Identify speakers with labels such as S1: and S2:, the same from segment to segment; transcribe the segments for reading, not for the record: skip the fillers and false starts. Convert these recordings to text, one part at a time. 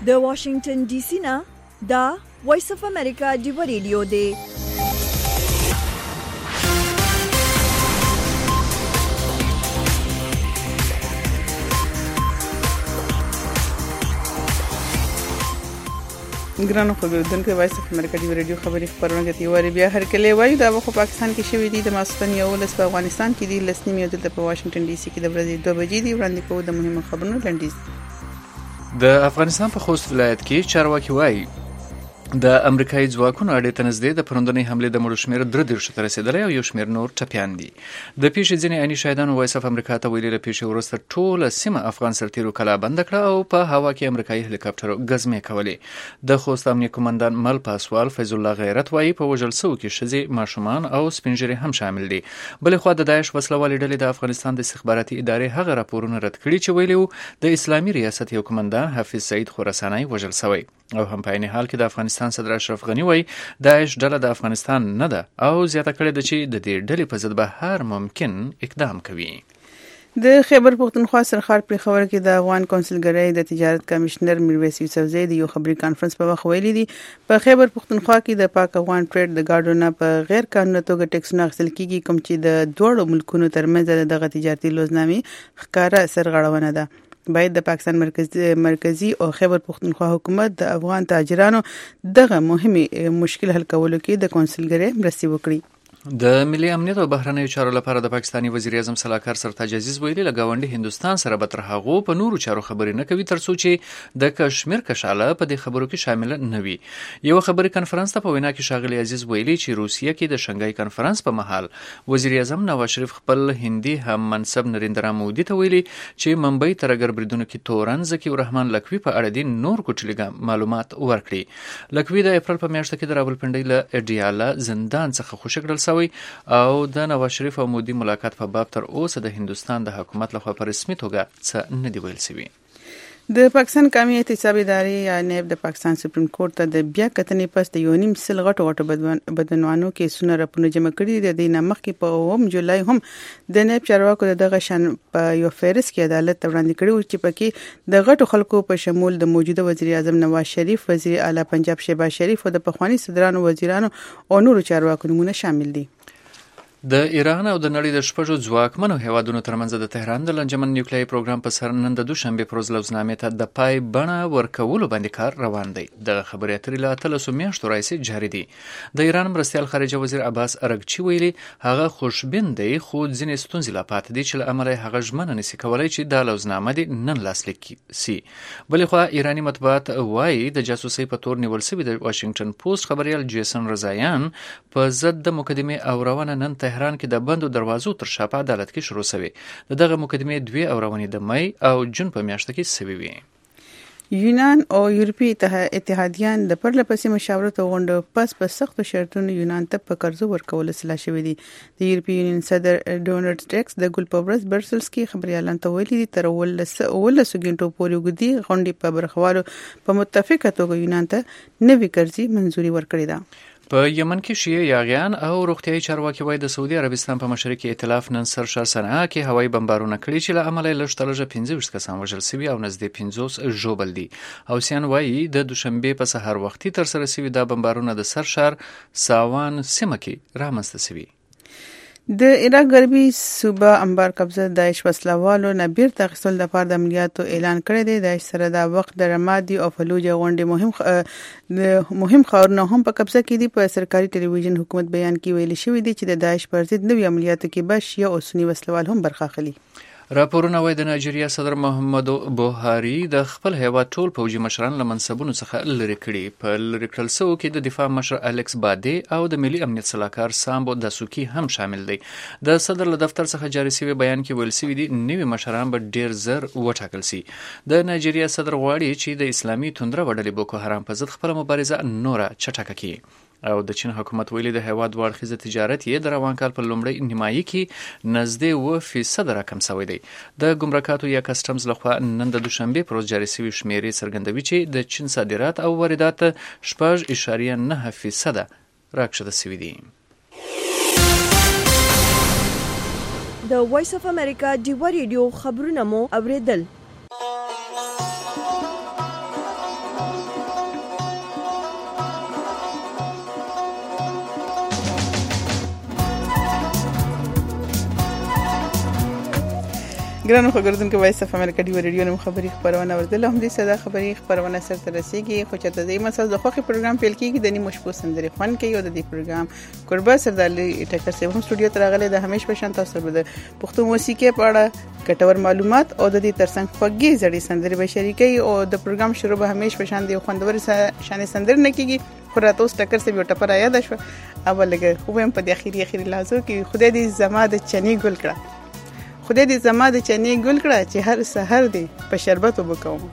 S1: د واشنگټن ډي سي نه دا وایس اف امریکا دی ریډیو دی.
S2: ګرانو خبرونکو وایس اف امریکا دی ریډیو خبري خبرونه کوي وری بیا هر کله وایي دا په پاکستان کې شوې دي د ماسپن یو لس په افغانستان کې دي لس نیمه د په واشنگټن ډي سي کې د ورځې 2 بجې دی وړاندې کوو د مهمو خبرونو لنډیز.
S3: د افغانستان په خوست ولایت کې چارواکي وایي د امریکایي ځواکونو اډې ته نږدې د پرندنۍ حملې د مړو شمېر 3 ته رسېدلی او یو شمېر نور ټپیان دي. د پیښې ځینې عیني شاهدانو وایس اف امریکا ته ویلي له پیښې وروسته ټوله سیمه افغان سرتیرو کلا بنده کړه او په هوا کې امریکایي هلیکاپټرو ګزمې کولې. د خوست امنیه قومندان مل پاسوال فیض الله غیرت وایي په وژل شوو کې ښځې ماشومان او سپین ږیري هم شامل دي. بلې خوا د داعش وسلوالې ډلې د افغانستان د استخباراتي ادارې هغه راپورونه رد کړي چې ویلي وو د اسلامي ریاست یو قومندان حافظ سعید خراساني وژل شوی او هم په عین حال کې د افغانستان صدر اشرف غنی وایي داعش ډله د افغانستان نه ده او زیاته کړې ده چې د دې ډلې په ضد به هر ممکن اقدام کوي.
S2: د خیبر پختونخوا سرخار پر خبر کې د افغان کونسلګرۍ د تجارت کمشنر میرویس یوسفزی د یو خبري کانفرنس په وخت ویلي دي په خیبر پختونخوا کې د پاک افغان ټریډ د گاډونه په غیر قانوني توګه ټیکسونه اخیستل کیږي کوم چې د دوه ملکونو ترمنځ دغه تجارتي لوزنامې ښکارا سرغړونه ده. باید د پاکستان مرکزی او خیبر پختونخوا حکومت د افغان تاجرانو دغه مهمه مشکل حل کولو کې د کونسلګرۍ مرستې وکړي.
S3: د ملي امنیت او بهرنیو چارو لپاره د پاکستاني وزیر اعظم سلاکار سرتاج عزیز ویلي له گاونډي هندستان سره به تر هغو په نورو چارو خبرې نه کوي تر څو چې د کشمیر کشاله په دې خبرو کې شامل نه وي. یو خبري کانفرنس ته په وینا کې شاغلي عزیز ویلي چې روسیه کې د شنګای کانفرنس په مهال وزیر اعظم نواز شریف خپل هندي هم منصب نریندرا مودي ته ویلي چې ممبئی تر اگر بریدونو کې تورن زکی الرحمن لکوي په اړه د نور کوچلګ معلومات ورکړي. لکوي د اپریل په میاشت کې د راولپنډۍ له اډیاله زندان څخه خوشی کړل شوی او د نواز شریف او مودي ملاقات په باب تر اوسه د هندستان د حکومت لخوا په رسمي توګه څه نه دی ویل شوی.
S2: د پاکستان قومي احتسابي ادارې یا نیب د پاکستان سپریم کورټ ته د بیا کتنې پس د 1.5 غټو بدعنوانو کیسونه راپونه جمع کړي دي. د نامخ کې په 9 جولای هم د نیب چارواکو دغه شان په یو فهرست کې عدالت وړاندې کړي چې پکې د غټو خلکو په شمول د موجوده وزیر اعظم نواز شریف، وزیر اعلی پنجاب شهباز شریف او د پخوانی صدرانو وزیرانو او نورو چارواکو نمونه شامل دي.
S3: د ایران او د نړۍ د شپږو ځواکمنو هیوادونو ترمنځ د تهران د لنجمن نیوکلیایي پروګرام په سر نن د دوشنبه پر ورځ لوزنامې ته د پای بڼه ورکولو باندې کار روان دی. د خبرې اترې له 13 میاشتو راهیسې جاري دي. د ایران مرستیال خارجه وزیر عباس ارغچی ویلي هغه خوشبین دی خو ځینې ستونزې لا پاتې دي چې له امله هغه ژمنه نشي کولای چې د لوزنامه دې نن لاسلیک شي. بلې خو ایرانی مطبوعات وایي د جاسوسۍ په تور نیول شوی د واشنگټن پوسټ خبريال جیسن رضایان په ضد د مقدمې اورونه نن تهران کې د بندو دروازو تر شا په عدالت کې شروع شوی. دغه مقدمې 2 اورونې د مای او جون په میاشت کې شوي وي.
S2: یونان او یورپی اتحادیان د پرلپسې مشاورت غونډه پس په سختو شرطونو یونان ته په قرضو ورکول سلا شوی دي. د یورپی یونین صدر ډونالډ ټسک د ګل په ورځ برسلز کې خبريالان ته ویلي دي تر ول سګینټو پورې وګدي غونډې په برخوالو په متفقه توګه یونان ته نوې قرضې منزوري ورکړې ده.
S3: په یمن کې شیعه یاغیان او روغتیايي چارواکي وایي د سعودي عربستان په مشرق کې ائتلاف نن سرشار صنعا کې هوایي بمبارونه کړي چې له امله لږ تر لږه 15 کسان وژل شوي او نږدې 50 ژوبل دي. حوثیان وایي د دوشنبه په سحر وختي تر سره شوي دا بمبارونه د سرشار ساوان سیمه کې رامنځته شوي.
S2: د عراق غربي صوبه انبار قبضه داعش وسلوالو نه بیرته اخیستل د لپاره د عملیاتو اعلان کړی دی. داعش سره د وخت د رمادي او فلوجه غونډې مهم خاورونه هم په قبضه کې دي. په سرکاري ټلویزیون حکومت بیان کې ویل شوی دی چې د داعش پر ضد نوې عملیاتو کې به شیعه او سنی وسلوال هم برخه اخلي.
S3: راپورونه وایي د نایجیریا صدر محمد بوهاري د خپل هیواد ټول پوځي مشران له منصبونو څخه لرې کړي. په لرې کړل شوو کې د دفاع مشر الکس بادې او د ملي امنیت سلاکار سامبو داسوکي هم شامل دي. د صدر له دفتر څخه جاري شوی بیان کې ویل شوی دي نوي مشران به ډیر زر وټاکل شي. د نایجیریا صدر غواړي چې د اسلامي توندره وډلې بوکو حرام په ضد خپل مبارزه نوره چټکه کړي. او د چین حکومت ویلي د هیواد واړخیزه تجارت یې د روان کال په لومړۍ نیمایي کې نږدې 9% راکم شوی دی. د ګمرکاتو یا کسټمز لخوا نن د دوشنبه پر ورځ جاري شوي شمیرې څرګندوي چې د چین صادرات او واردات 6.9% راکښته شوي دي.
S1: د وایس اف امریکا ډیو ریډیو خبرونه مو اوریدل.
S2: ګرانو خبرونکو وایس اف امریکا دی ریډیو نو خبري خبرونه ورته هم دي صدا خبري خبرونه سره ترسيږي خو چې د دې مسله د خوخي پروګرام پیل کیږي د نیمه شپو سندري خوان کوي او د دې پروګرام قربا سردالي ټکر سه هم سټوډیو ته راغلي د همیش په شان تاسو سره د پښتو موسیقي په اړه ګټور معلومات او د دې ترڅنګ خوږی زړی سندري به شریکي او د پروګرام شروع به همیش په شان دی خوندور شان سندري نه کیږي خو راته اوس ټکر سه یو ټپر یاد شو اول لګه خو هم په د اخیری لازو کې خدای دې زما د چني ګل کړه خدای دې زما د چني ګل کړه چې هر سحر دې په شربت وبکوم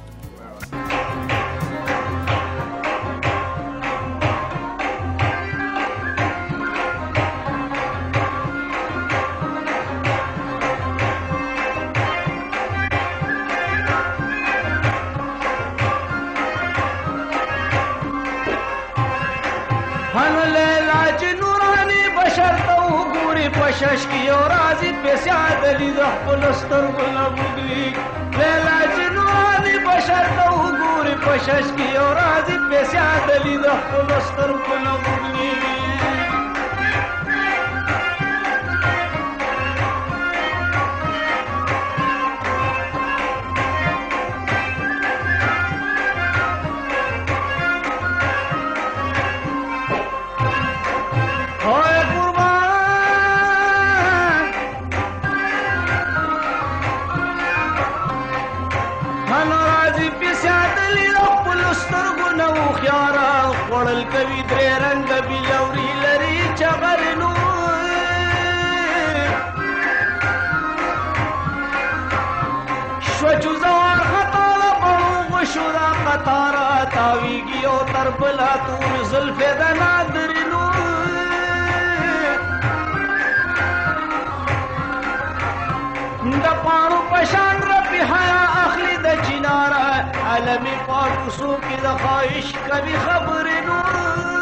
S4: پشش کی اور ازی پیساد لی د خپلستر ګل بوګلی لیلا جنوانی بشر ته وګوري پشش کی اور ازی پیساد لی د خپلستر ګل بوګلی وړل کوي درې رنگ بلوري لري چغرنو شو چوزار خطاله بړو وشو دا قطاره تاویږي او تر بلا تور زلفې د نادرینو د پاڼو پشان رپي حیا اخلي د چناره عالمی پاکوسو کی د خواهش کبھی خبر نور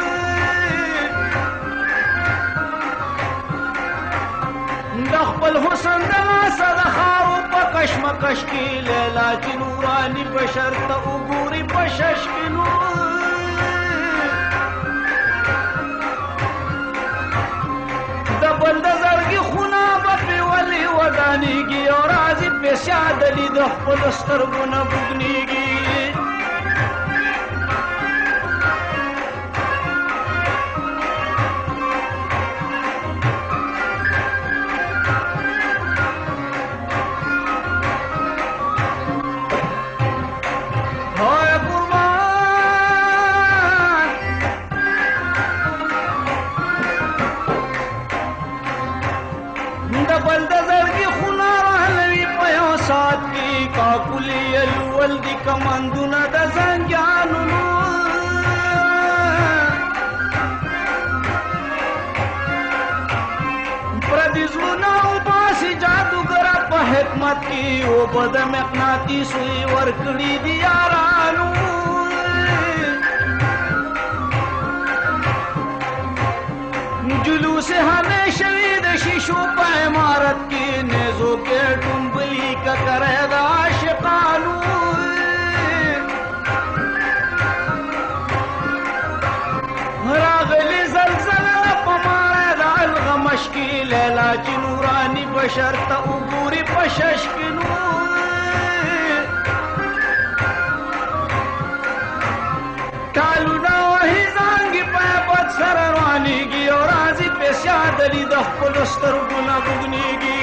S4: د خپل حسن د لاسه د خارو په کشمکش کی لیلا چې نورانی بشر ته وګوري پشش کی نور د بل د زړګي خونه به ولی ودانیږي او راځي پیساد لی د خپل سترګو نه بوګنیږي کمندونه د زنګانونو پردي زونه او باسي جادوګر په حکمت کې او بد مقناطیس وی ورکړي دي یارانو جلوس همیشه د شیشو په عمارت کې نزو کې ټومبلی کا کرے دا عاشقانو راغلی زلزله پماره د الغمش کی لیلا چې نورانی بشر ته وګوري پشش کی نور کالونا وحی زانگی پای پت سر روانیگی اور آزی پیسیاد لی د خپل سترګو نه بوګنیږي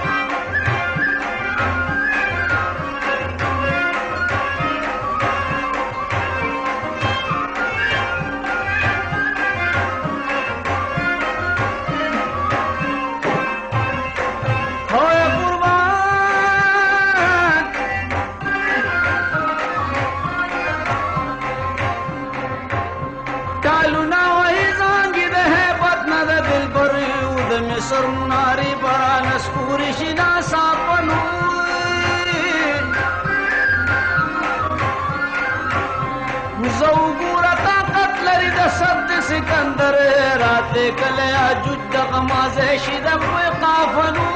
S4: سرناری برانس پوری شنا ساپنو زوګورا طاقت لري د صد سکندر رات کله اجد غمازه شید په قافنو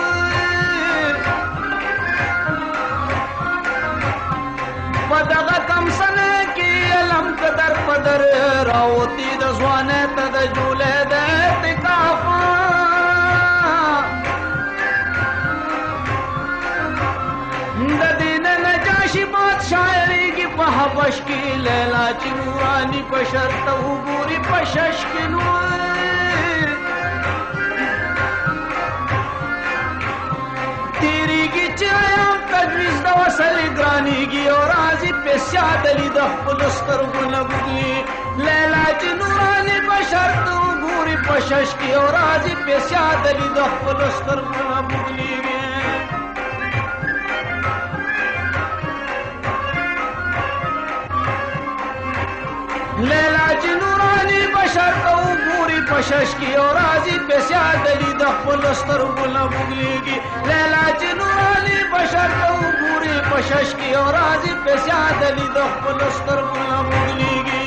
S4: پدغه کم سنه کې علم قدر پدر راوتی د ځوانه ته د جوله د اعتکاف حبش کې لیلا چې نورانی په شرط وګوري په شش کې نور تیریږي چې یم تجویز د وصل ګرانیږي او راځي پیسیا دلی د خپلو سترګو نه بوږي لیلا چې نورانی په شرط وګوري په شش کې او راځي پیسیا دلی د خپلو سترګو نه بوږي لیلا چې نورانی بشر ته وګوري په شش کې او راځي پیسیا دلی د خپلو سترګو نه بوږلیږي لیلا چې نورانی بشر ته وګوري په شش کې او راځي پیسیا دلی د خپلو سترګو نه بوږلیږي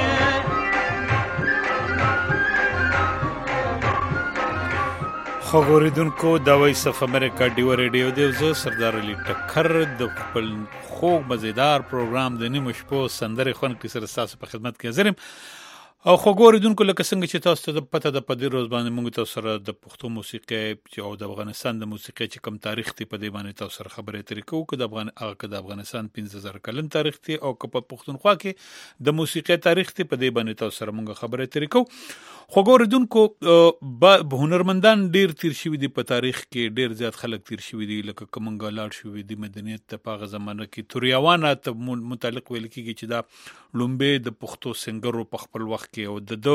S5: خوږ اورېدونکو د وایس اف امریکا ډیو ریډیو دی زه سردار علي ټکر د خپل خوږ مزیدار پروګرام د نیمو شپو سندرې خوند کې سره ستاسو په خدمت کې حاضر یم او خوږ اورېدونکو لکه څنګه چې تاسو ته د پته د په دې روز باندې موږ تاسو سره د پښتو موسیقۍ او د افغانستان د موسیقۍ چې کوم تاریخ دی په دې باندې تاسو سره خبرې اترې کوو که د افغانستان 15000 کلن تاریخ دی او که په پښتونخوا کې د موسیقۍ تاریخ دی په دې باندې تاسو سره موږ خبرې اترې کوو خوږ اورېدونکو هنرمندان ډیر تیر شوي دي په تاریخ کې ډیر زیات خلک تیر شوي دي لکه که موږ لاړ شوي دي مدنیت ته په هغه زمانه کې توریاوانه ته متعلق ویل کېږي چې دا لومبې د پښتو سنګرو په خپل وخت کې او د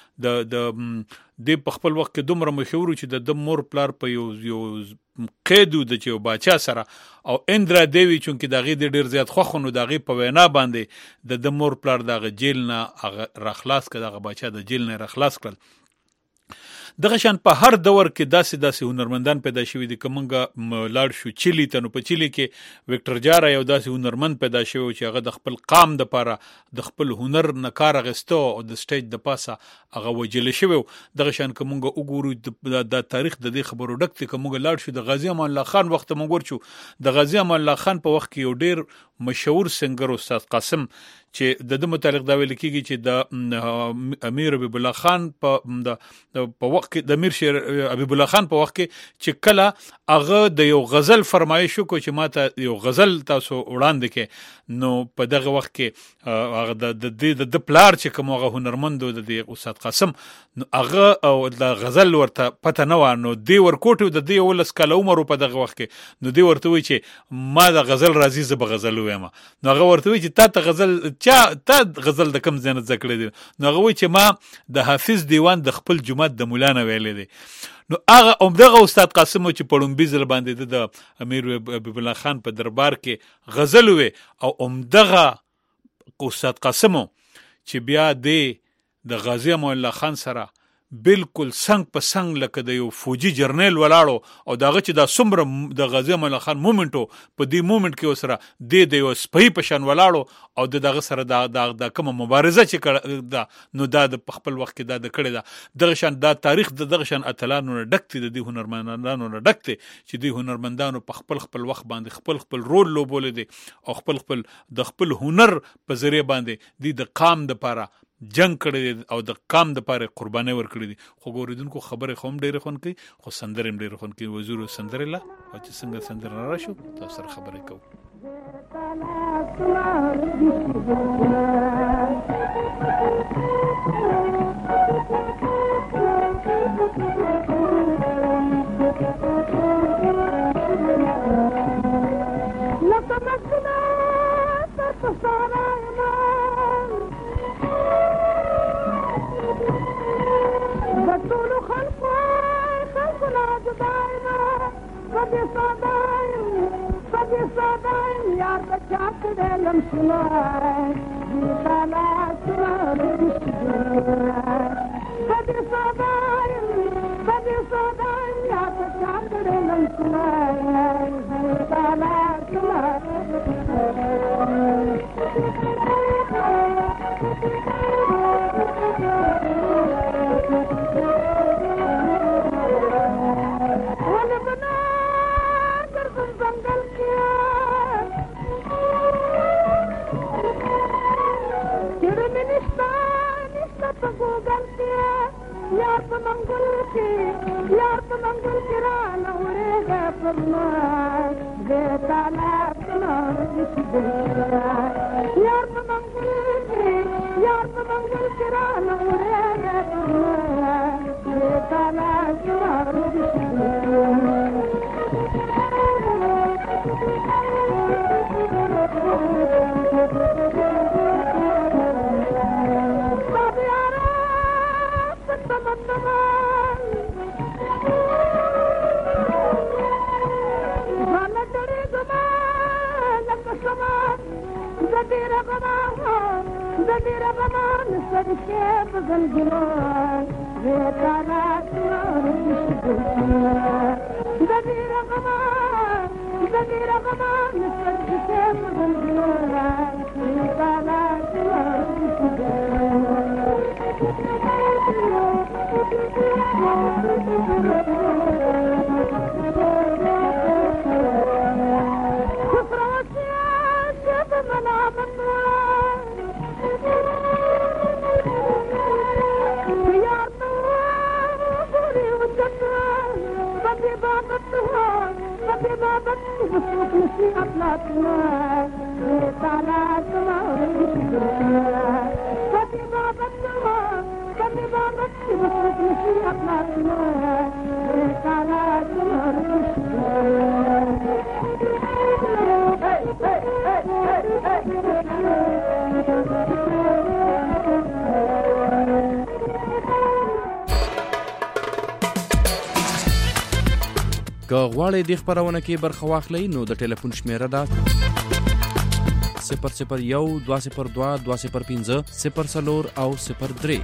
S5: په خپل وخت کې دومره مشهور چې د مور پلار په یو قید د چې باچا سره او اندرا دیوی چونکې د هغې د ډېر زیات خوښ نو د هغې په وینا باندې د مور پلار د هغه جیل نه راخلاص کړه دغه باچا د جیل نه راخلاص کړل دغه شان په هر دور کې داسې هنرمندان پیدا شوي دي که موږ لاړ شو چیلي ته نو په چیلي کې ویکټر جارا یو داسې هنرمند پیدا شوی چې هغه د خپل قام دپاره د خپل هنر نه کار اخیسته او د سټیج د پاسه هغه وجلی شوی دغه شان که موږ وګورو د تاریخ د دې خبرو ډک دی که موږ لاړ شو د غازي امان الله خان وخت موږ ورچو د غازي امان الله خان په وخت کې یو ډیر مشهور سنگر استاد قاسم چې د متعلق دا ویل کېږي چې د امیر حبیب الله خان په وخت کې د امیر شیر حبیب الله خان په وخت کې چې کله هغه د یو غزل فرمایش وکړو چې ماته یو غزل تاسو وړاندې کې نو په دغه وخت کې هغه د پلار چې کوم هغه هنرمند د استاد قاسم نو هغه او د غزل ورته پته نه و نو دی ورکوټ د دې 19 کاله عمر په دغه وخت کې نو دی ورته وی چې ما د غزل راځي زه به غزل وایم نو هغه ورته وی چې تا غزل د کم ځای نه زده کړی دی نو هغه وی چې ما د حافظ دیوان د خپل جومات د مولا نه ویلی دی نو هغه همدغه استاد قاسم چې په لومبي ځل باندې د امیر حبیب الله خان په دربار کې غزل وی او همدغه استاد قاسم چې بیا د غازی امان الله خان سره بالکل څنګ په څنګ لکه د یو فوجي جرنیل ولاړو او دغه چې دا څومره د غازی امان الله خان مومنټو په دې مومنټ کې وسره د یو سپۍ په شان ولاړو او دغه سره د کومه مبارزه چې دا نو دا د خپل وخت کې دا د کړی دا دغه شان دا تاریخ دغه شان اتلانو نه ډک دی د هنرمندانو نه ډک دی چې د هنرمندانو په خپل وخت باندې خپل رول لوبول دي او د خپل هنر په ذریعہ باندې د قام د پاره جنگ کړی او د قام د پاره قرباني ورکړي دي خو ګوریدونکو خبره خوم ډیره خون کوي خو سندرم ډیره خون کوي وزیر سندره لا او چې څنګه سندره راشو تاسو سره خبرې کوو
S6: Yar که غواړئ د خپرونه کې برخه واخلئ نو د ټلیفون شمیره ده 001 202 205 04 او 03.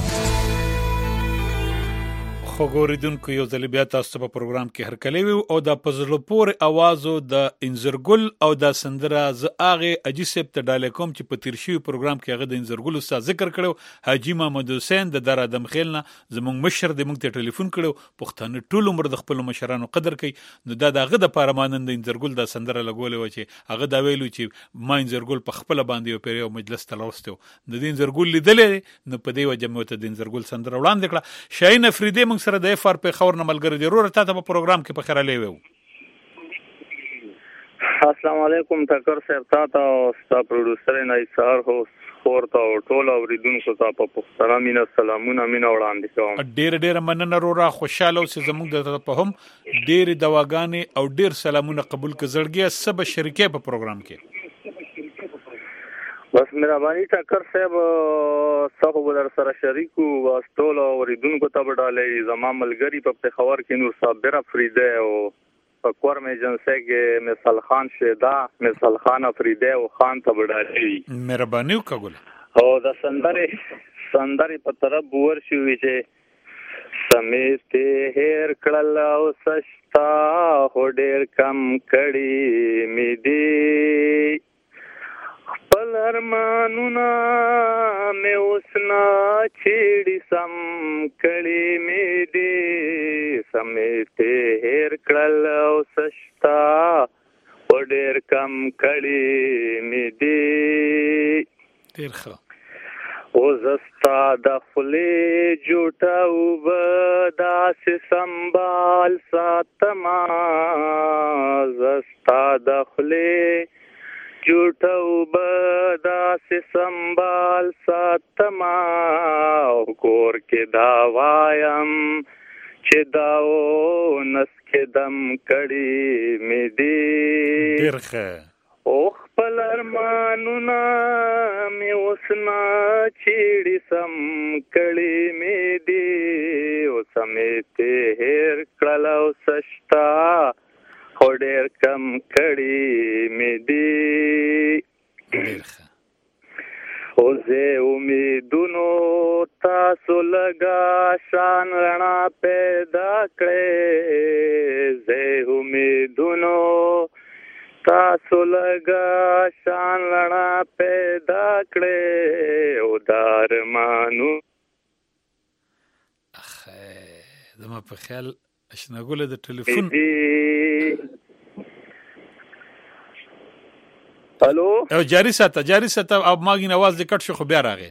S5: خو ګوریدونکو یو ځل بیا تاسو په پروګرام کې هرکلی وو او د پزړه پورې اوازو د انزرګل او د سندره ز اغه اجي سپ ته ډاله کوم چې په تیر شوی پروګرام کې هغه د انزرګل استاد ذکر کړو حاجی محمد حسین د در ادم خیلنا زموږ مشر د موږ ته ټلیفون کړو پښتنه ټول عمر د خپل مشرانو قدر کوي نو دا دغه د پارمانند انزرګل د سندره لګولې و چې هغه دا ویلو چې ما انزرګل په خپل باندې یو پیریو مجلس تلوستو د انزرګل لیدلې نو په دې وجه مو ته د انزرګل سندره وړاندې کړه شاهین افریدی موږ سره د اف ار په خبر نه ملګری ضرور ته په پروګرام کې په خیراله وو.
S7: السلام علیکم تکر صاحب تاسو او ستا پروډوسر نه ایثار هو خورته او ټول اوریدونکو ته په پښتنه مینا سلامونه مینا وړاندې کوم.
S5: ډیر مننه رورا خوشاله اوسې زموږ د په هم ډیر دواګانې او ډیر سلامونه قبول کړئ سب شریکې په پروګرام کې.
S7: بس مهرباني ټکر صاحب سخو بدر سره شریکو واستول او ریدونکو ته وډالې زما ملګری په خبر کې نور صابر افریده او په کورم ایجنسی کې مثال خان شیدا مثال خان افریده او خان ته وډالې
S5: مهرباني وکړه
S7: او د سندري په طرف ورشي چې سمیته هر کړل او سشتا هو ډیر کم کړي می دی خپل ارمانونه مې اوسنا چیړي سم کړي مې دي سمیته هر کړل او سشتا و ډېر کم کړي مې دي
S5: ډېر ښه
S7: او زستا د خولې جوټه اوبه داسې سنبال ساتما زستا د خولې جوټه اوبه داسې سنبال ساتما او کور کې دا وایم چې دا او نس کې دم کړي مې دي
S5: ډېر ښه
S7: او خپل ارمانونه مې اوسنا چیړي سم کړي مې دي او سمیته هر کړل او سشتا خو ډېر کم کړي مې دي او زه امیدونو تاسو لګا شان رڼا پیدا کړې زه امیدونو تاسو لګا شان رڼا پیدا کړې او دارمانو
S5: زما په خیال اشناګوله د ټلیفون
S7: الو
S5: او جاری ساته او ماګین आवाज د کټ شو خو بیا راغی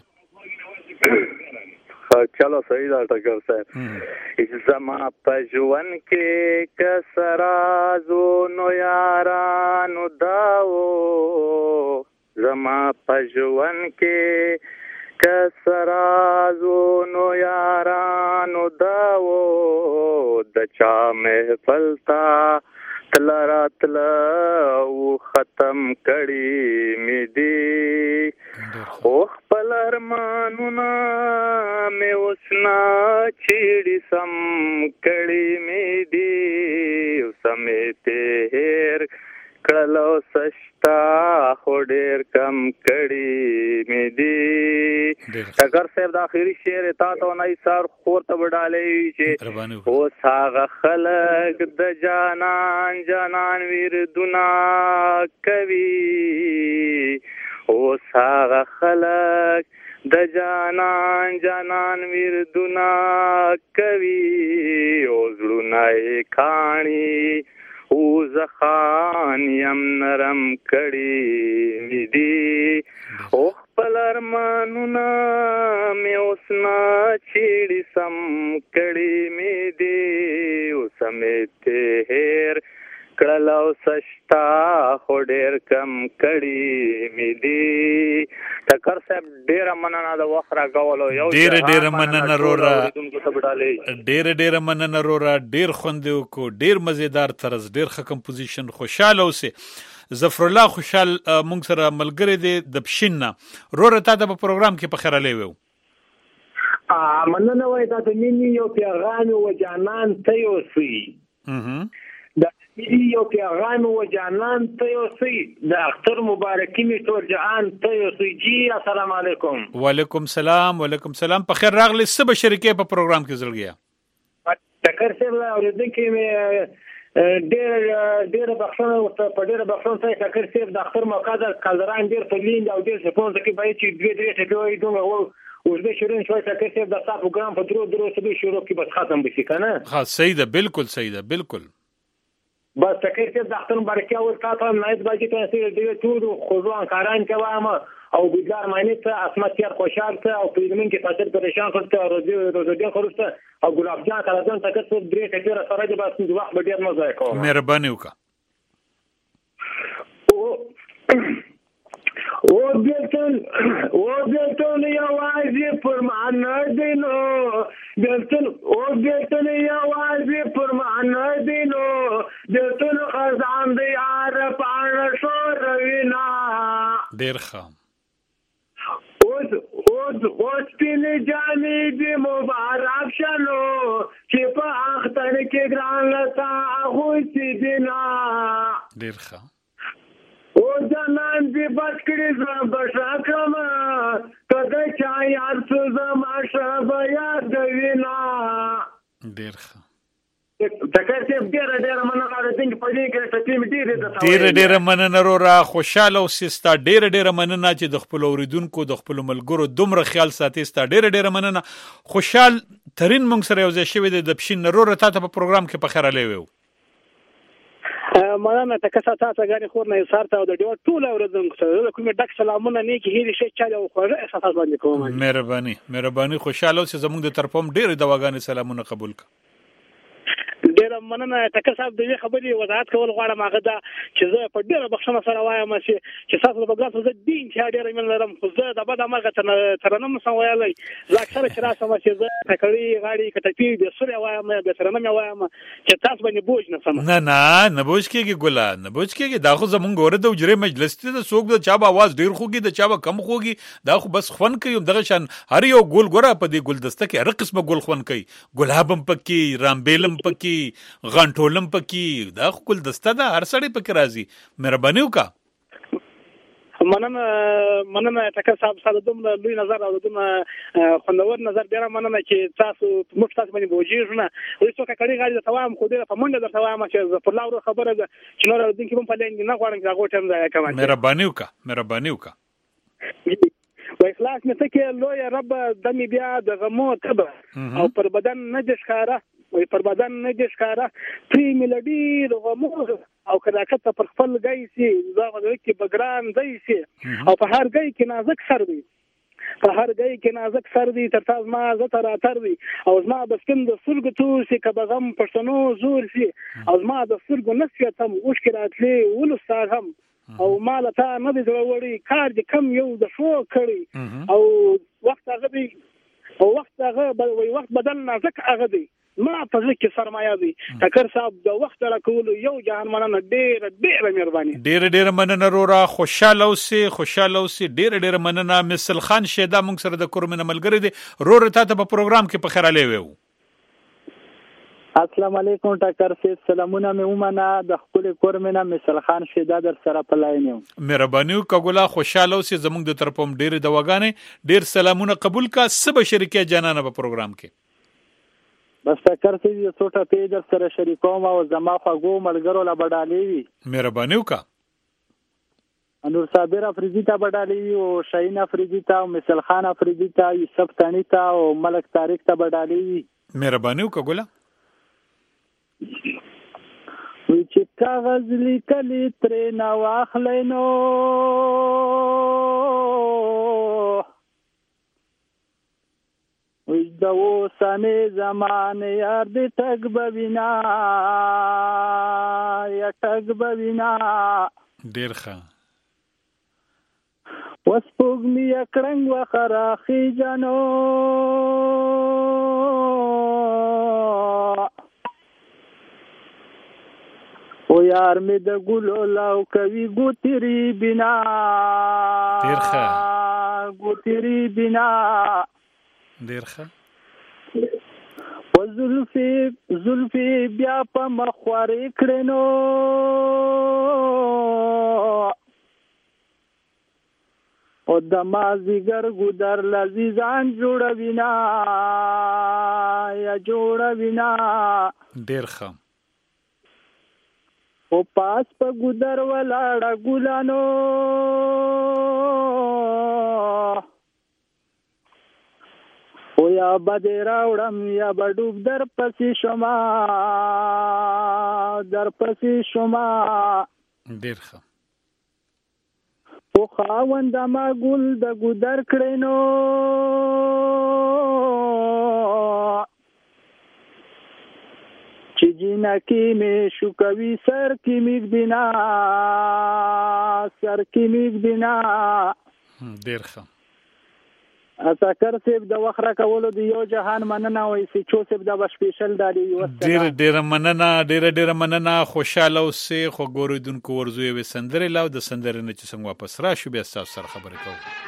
S7: چلو صحیح ده ټکر صاحب زما په ژوند کې کسرازو نو یارانو داو زما په ژوند کې کسرازو نو یارانو داو د چا محفل تا تل راتل او ختم کړي می دی او خپل ارمانونه مې وسنا چیړي سم کړي می دی سمته هر کلو سشتا خو ډیر کم کړي می دی اگر صاحب د اخیری شعر تا ته نه ایثار خور ته وډالې چې او ساغه خلق د جانان ویر دنا کوي او ساغه خلق د جانان ویر دنا کوي او زړونه کانی او زخان یم نرم کړي می دی او خپل ارمانونه مې اوسنا چیړي سم کړي می دی او سمته هر کړلو سشتا خو ډیر کم کړي می دی ټکر صاحب ډیر مننه د وخت راغولو یو
S5: ډیر مننه رورا ډیر مننه رورا ډیر خوندو کو ډیر مزیدار طرز ډیر ښه کمپوزیشن خوشاله اوسه ظفر الله خوشال مونږ سره ملګری دی د پښیننا رورا تا د پروګرام کې په خیره لیو
S8: مننه وای دا د مینی یو پیغام و جانان ته اوسئ یو پیغام و جانان ته اوسئ د اختر مبارکي می ټول جهان ته اوسئ جی السلام علیکم
S5: وعلیکم سلام په خیر راغلی سبا شریکې په پروګرام کې زړګیا
S8: ټکر سره اوریدونکو می ډیر بخښنه په ډیر بخښنه ته ټکر سره د اختر موقع د کلدران ډیر په لیند او ډیر سپون ځکه باید چې دوی ټکي وي دوه او زه شروع شوم ټکر سره د تاسو پروګرام په درو سبي شروع کې بس ختم بشي کنه
S5: ها صحیح ده بالکل
S8: بس تکر چې د اختر مبارکي او تاسو نایت باجی ته سره دی ټول خوځوان کاران کوم او بيدار معنی ته اسمت یار خوشحال ته او پیغمبر کې تاسو پریشان کړته روزي خورسته او ګلاب جان کاران تاسو درې ټکر سره د بس د وخت ډیر مزه کوم
S5: مهرباني وکړه او بیلتون یوازې پر معنا دینو بیلتون یوازې پر معنا دینو بیلتون خزان دی یار پاڼه شوروینا ډیر ښه اوس پینې جانې دې مبارک شنو چې په اختر کې ګران لتا اغوستې دینا ډیر ښه او جانان دی بس کړي زما بشا کما کده چا یار څه زما شابه یاد وینا ډیر ښه تکر چې ډیر مننه راځي په دې کې ټیم ډیر مننه را خوشاله او سستا ډیر مننه چې د خپل اوریدونکو د خپل ملګرو دومره خیال ساتي ستا ډیر مننه خوشحال ترين مونږ سره یو ځای شوی د پښین نرور ته په پروګرام کې په خیره لیو
S9: مننه تاسو غاړي خور نه سار ته د ډیو ټول اوردونکو ته کوم ډک سلامونه نه کې هیڅ شي چاله خوږه احساس باندې کوم
S5: مهرباني خوشاله اوسې زموږ د طرفوم ډیر دواګانې سلامونه قبول ک
S9: ډیر مننه تاسو صاحب د خبرې وضاحت کول غواړم هغه دا چې زه په ډیره بخښنه سره وایم چې تاسو په ګلاسو زه دین چې ډیره من لرم خو زه د بد امر ترنم سم ویلای زه اکثر چې راسم چې زه تکړی غاړي کټپی د سوري وایم د ترنم وایم چې تاسو باندې بوج نه سم
S5: نه بوج کېږي ګلا نه بوج کېږي دا خو زمونږ ور د وجره مجلس ته د سوق د چا आवाज ډیر خوږي د چا کم خوږي دا خو بس خون کوي دغه شان هر یو ګول ګره په دې ګلدسته کې هر قسمه ګل خون کوي ګلابم پکې رامبیلم پکې غنټولم پکې دا خپل دسته ده هر سړی پکې راځي مهرباني وکړه
S9: مننه تاسو صاحب سره دومره لوی نظر او دومره خوندور نظر ډیر مننه چې تاسو موږ تاسو باندې بوجیږو نه وایي څوک کړي غاړي د توام خو ډیر په منډه د توام چې په لاورو خبره ده چې نور د دې کې په لین نه غواړم چې هغه ټیم ځای کوم
S5: مهرباني وکړه
S9: و اخلاص مې ته کې لوی رب دمي بیا د غمو تبه او پر بدن نه د ښکارا وي پر بدن نه د ښکارا پری ملډي رغمو او کراکت پر خپل گئی سي زغه کې بګران دی سي او په هر گئی کې نازک سر دی په هر گئی کې نازک سر دی تر تاسو ما زه تر اتر دی او زما بسکن د سرګ تو سي کبغم پښتنو زور سي او زما د سرګ نسیتم اوشکراتلې ولستار هم او مال ته نه دی وړي کار دې کم یو د شو کړی او وخت هغه دی او وخت هغه وخت بدل نازک هغه دی ما په ځکه کې سرمایه دی ټکر صاحب د وخت راکول یو جهان مننه ډېر مهرباني
S5: ډېر مننه رورا خوشاله اوسې ډېر مننه مثل خان شیدا موږ سره د کورمن ملګری دی رور ته په پروګرام کې په خیراله ویو
S10: السلام علیکم ټکر سي سلامونه مې ومنه د خپل کورمنه مثل خان شیدا در سره په لاین یم
S5: مهرباني وکړه خوشاله اوسې زموږ د طرفم ډېر دواګانې ډېر سلامونه قبول کا سب شریکه جانانه په پروګرام کې
S10: بس ټکر سي یو څوټه پیج در سره شریکوم او زما خواږو ملګرو لا بډالې وي
S5: مهرباني وکړه
S10: انور صابر افریدی ته بډالې او شاهین افریدی ته او مثل خان افریدی ته یوسف تانی ته او ملک طارق ته بډالې وي
S5: مهرباني وکړه ګولا
S10: وی چې کاغذ لیکلی ترې نه واخلی نو وی د اوسنې زمانې یار د ټګ به وینا یا ټګ به وینا
S5: ډېر ښه
S10: اوس سپوږمۍ یې کړنګ وخه راخیژنو او یار می د ګلو لاو کوي ګوتری بنا
S5: ډېر ښه
S10: ګوتری بنا
S5: ډېر ښه
S10: او زلفي بیا په مخوارې کړې نو او د مازیګر ګودر لذیذان جوړوینا یا جوړوینا
S5: ډېر ښه
S10: او پاس په ګودر ولاړه ګلانو او یا بده راوړم یا بډوب در پسې شما
S5: ډېر ښه
S10: او خاوند ما ګل د ګودر کړې نو چې جینا کې مې شو کوي سر کې میګ بنا
S5: ډېر ښه
S10: اتاکر سیب د وخره کولو د یو جهان مننه وای سی چو سیب د بشپیشل دالي
S5: ډېر مننه خوشاله اوسې خو ګوریدونکو ورزوي و سندره لاو د سندره نه چې څنګه واپس راشو بیا تاسو سره خبرې کوو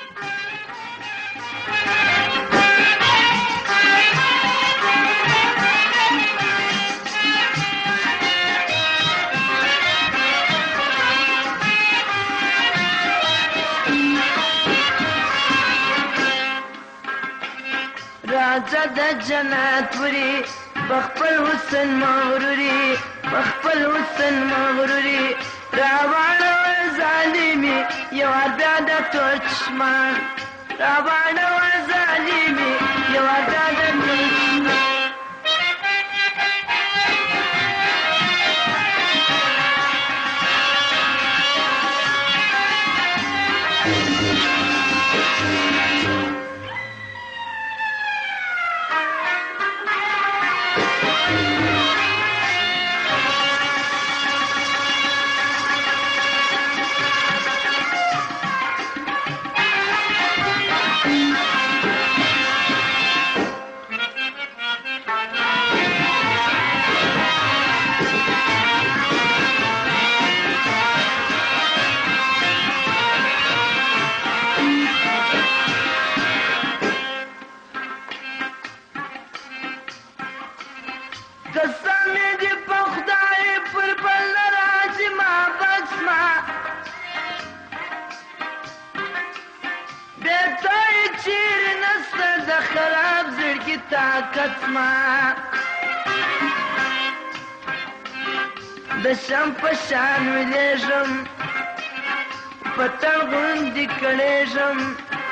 S11: راځه د جنت وري بخپل حسن مغروري راوړو ظالمي یو بیا د دشمن راوړو ظالمي یو بیا د دشمن د شم پشان ویلېږم پتنګ غوندې کړېږم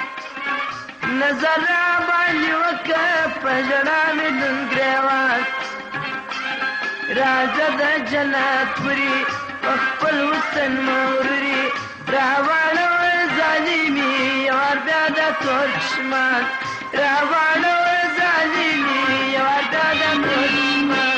S11: نظر را باندې وکړه په ژړا مې نن ګریوان راځه د جنت پورې په خپل حسن مغروري راوړو ظالمي یوار بیا د تور دشمن راوړو ظالمي یوار بیا د تور دشمن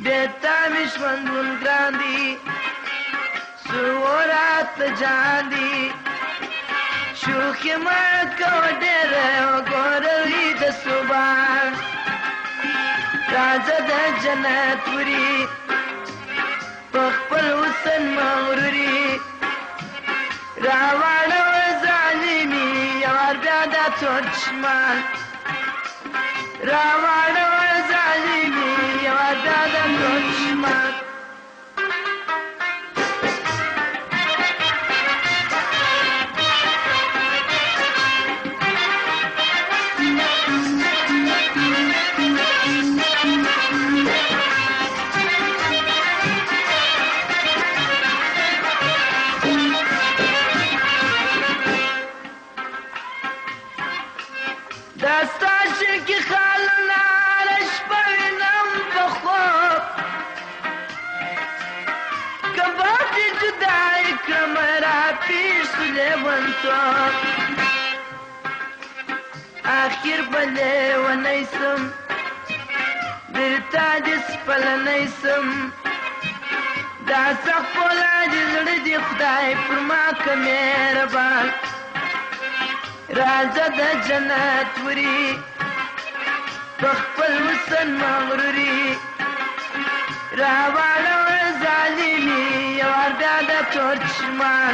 S11: بیتا مشمندون ګران دي سورات جان دي شوخي ما کو ډېر وګورې د صبح راځه د جنت وري په خپل حسن مغروري راوړه ظالمي یار بیا د دشمن راوړه ظالمي یار بیا د دشمن آخر بلې ونیسم بیرته دې سپلنیسم دا سخت فولاد زړه دې خدای پر ما که مهربان راځه د جنت وري په خپل حسن مغروري راوړه ظالمي یار بیا د دشمن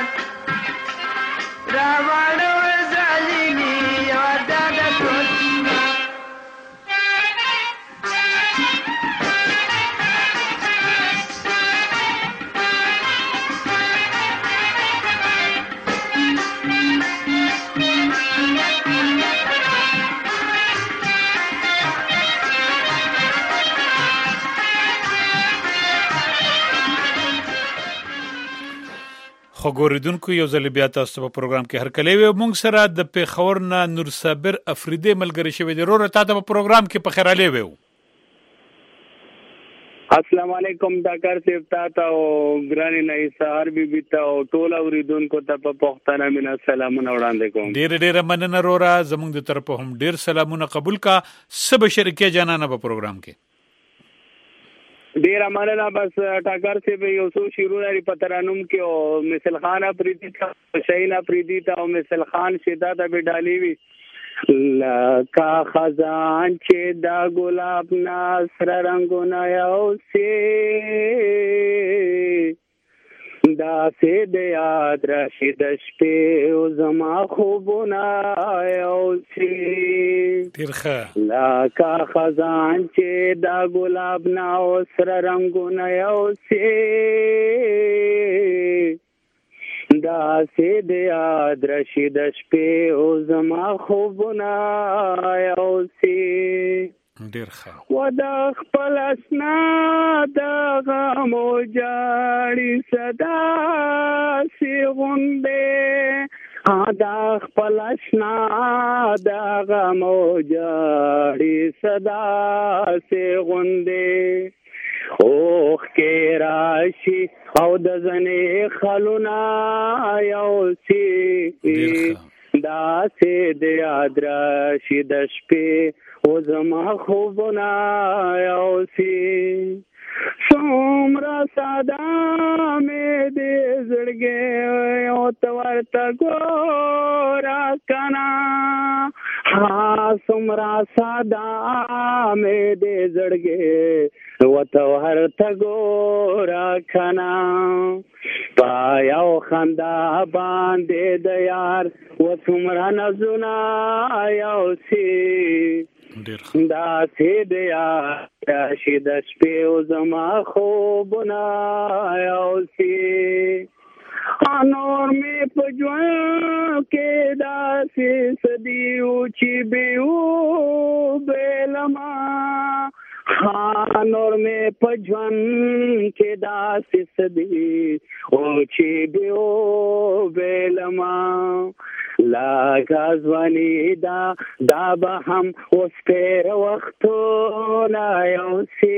S11: راوړه ظالمي یار بیا د دشمن
S5: خو ګوریدونکو یو ځل بیا تاسو په پروګرام کې هرکلی وي مونږ سره د پیښور نه نور صابر افریدی ملګری شوی دی وروره تا ته په پروګرام کې په خیر علي وي
S12: السلام علیکم ډاکټر صاحب تاسو او ګرانی نه سهار بي ته او ټول اوریدونکو ته په پښتنه مینا سلامونه وړاندې کوم
S5: ډیر مننه وروره زموږ د طرفه هم ډیر سلامونه قبول کا سب شریکه جانانه په پروګرام کې
S12: ډیر مننه بس ټاکر سے به یو څو شیرونه لري په ترانم کې او مثل خان افریدی ته شینا افریدی ته او مثل خان شدا ته به ډالي وي لکا خزان چې دا ګلاب ناصر رنگونه یو سي دا سه د یاد راشي د شپې او زما خوبونه یو سي
S5: تیرخه
S12: لکا خزان چې دا ګلاب ناصر رنگونه یو سي دا سه د یاد راشي د شپې او زما خوبونه یو سي
S5: ډیر ښه
S12: ودا خپل اسنا د غم او جاړي صدا سی غونډه دا خپل اسنا د غم او جاړي صدا سی غونډه اوخ کې راشي او د زنې خلونا یو سي دا سه د یاد راشي د شپې او زما خوبونه یو سي څومره ساده مې دې زړګې او ته ورته ګوره کنه څومره ساده مې دې زړګې او ته ورته ګوره کنه په یو خندا باندې د یار و څومره نازونه یو سي دا سه د یاد راشي د شپې او زما خوبونه یو سي نور مې په ژوند کې داسې صدي و چې بې وبېلمه نور مې په ژوند کې داسې صدي و چې بې وبېلمه لاګه ځواني دا به هم اوس تېر وختونه یو سي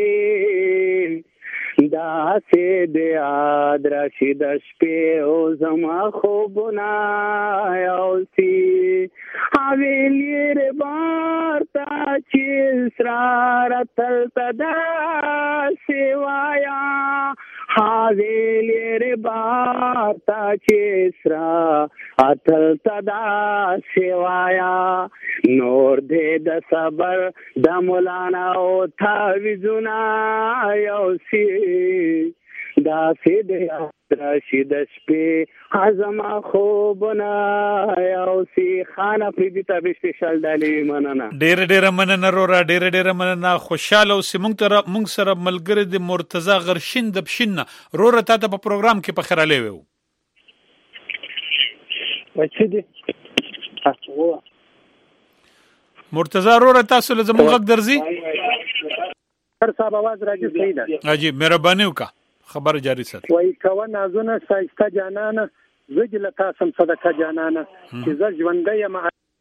S12: داسې د یاد راشي د شپې او زما خوبونه یو سي حویلی ر بارتا چیسرا رتل تدا سیوایا حویلی ر بارتا چیسرا اتل تدا سیوایا نور دې د صبر د مولانا او تعویذنا یوسی دا سید راشد شپې اعظم خوبنا یوسی خان افریدی ته به سپیشل ډالي مننه
S5: ډېر مننه رورا ډېر مننه خوشاله اوسې مونږ سره ملګری د مرتضی غرشین د بشین رورا ته په پروګرام کې په خراله وو
S10: وڅدي
S5: مرتضی رورا تاسو له زموږ غږ درځي
S10: هر صاحب आवाज راځي صحیح ده
S5: عجیب مهرباني وکړه خبر جاری ساتي
S10: وای کوه نازونه سایسته جانانه زګل تاسو صدقه جانانه چې ز ژوندې یم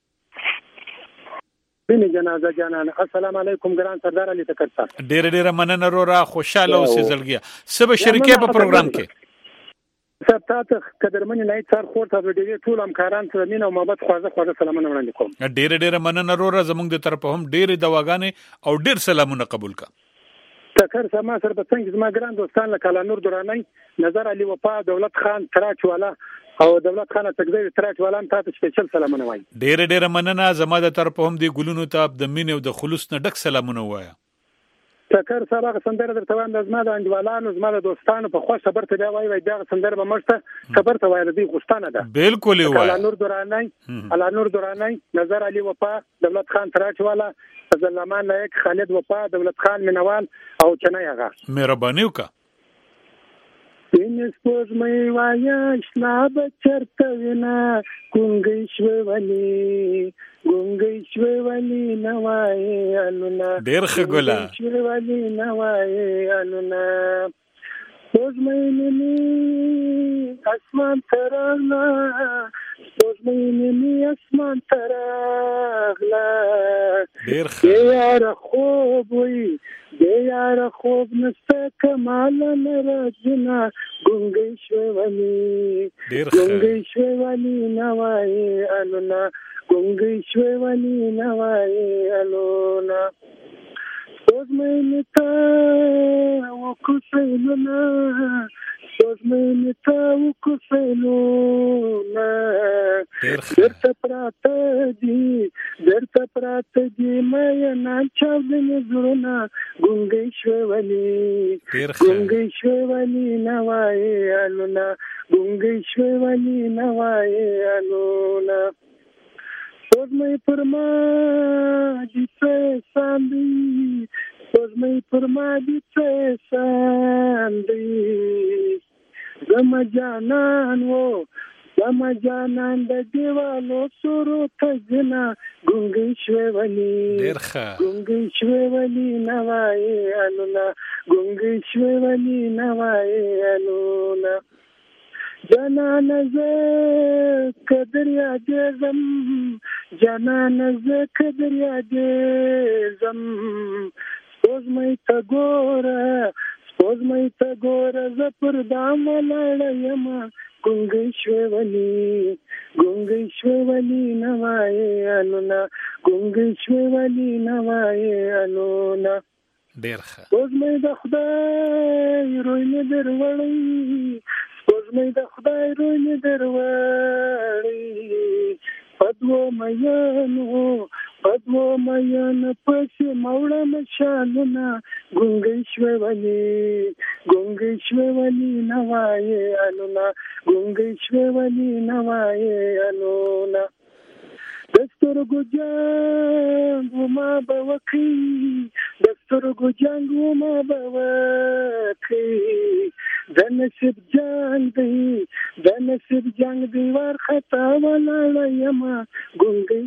S10: بني جنازه جانانه السلام علیکم ګران سردار علي تکرسا
S5: ډېر مننه رورا خوشاله اوسې زلګیا سبا شریکه په پروګرام کې
S10: سپتاته قدرمن نه څار خورته د دې ټول همکاران سره مين او محبت خوازه سلامونه وړاندې کوم
S5: ډېر مننه رورا زموږ د طرف هم ډېر دواګانې او ډېر سلامونه قبول کا
S10: تکر سما سره په څنګه زما ګران دوستان له کالا نور درانی نظر علي وفا دولت خان تراچ والا او دولت خان تکزی تراچ والا ته سپیشل سلامونه وای
S5: ډېر مننه زما د طرف هم دی ګلونو ته د مين او د خلوص نه ډک سلامونه وایا
S10: تکر سبا سندره درته وایم د زما د انډوالانو زما د دوستانو په خوښ خبر ته دی وای دا سندره به مرسته خبر ته وای دی غوښتنه ده
S5: بالکل وای
S10: کالا نور درانی نظر علي وفا دولت خان تراچ والا زلمان لایق خالد وفا دولت خان منوال او چنای هغه
S5: مهرباني وکړه
S10: وینس پوز مې وایا شنا بچرته وینا ګونګي شوي ولي نوای الونا
S5: ډېر ښه ګولا
S10: شوي ولي نوای الونا پوز مې نني اسمان ترغلا پوز مې نني اسمان ترغلا
S5: ډېر ښه
S10: یار خوب وي یار خوب نسته کمال نراجنا ګونګي شوي ولي ګونګي شوي ولي نوای الونا ګونګي شوي ولي نوای الونا سوز مې نتا وکوسلونا سوز مې نتا وکوسلونا درته پراته دي مې نه چاودنې زړونه ګونګي شوي ولي نوای الونا ګونګي شوي ولي نوای الونا سوز مې پر ما دي ساندي سوز مې پر ما دي ساندي زما جانان د دیوالو سورو تجنا ګونګي شوي ولي نوای الونا ګونګي شوي ولي نوای الونا جانان ز قدر یاد زم سوز مې تا ګوره ز پر دام لاړ یم ګونګي شوي ولي نوای الونا ګونګي شوي ولي نوای الونا
S5: ډېر ښه
S10: سوز مې د خدای روی دروړی پدو مېانو پسې موړه مشالونه ګونګي شوي ولي نوای الونا ګونګي شوي ولي نوای الونا دسترګو جنګ ما بوکي د نصیب جنگ دی ور خطا ولاړ یم ګونګي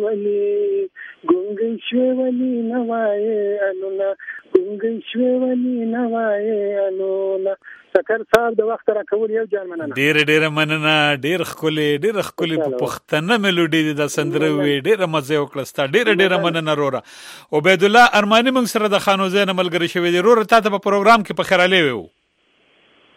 S10: شوي ولي نوای الونا ګونګي شوي ولي نوای الونا سکر صاحب د وخت را کول یو جان مننه
S5: ډېر مننه ډېر خولي په پښتنه ملوډي د سندره وی ډېر مزه وکړستا ډېر مننه رورا عبید الله ارمانی موږ سره د خانو زین ملګری شوی دی رورا ته په پروګرام کې په خیراله وو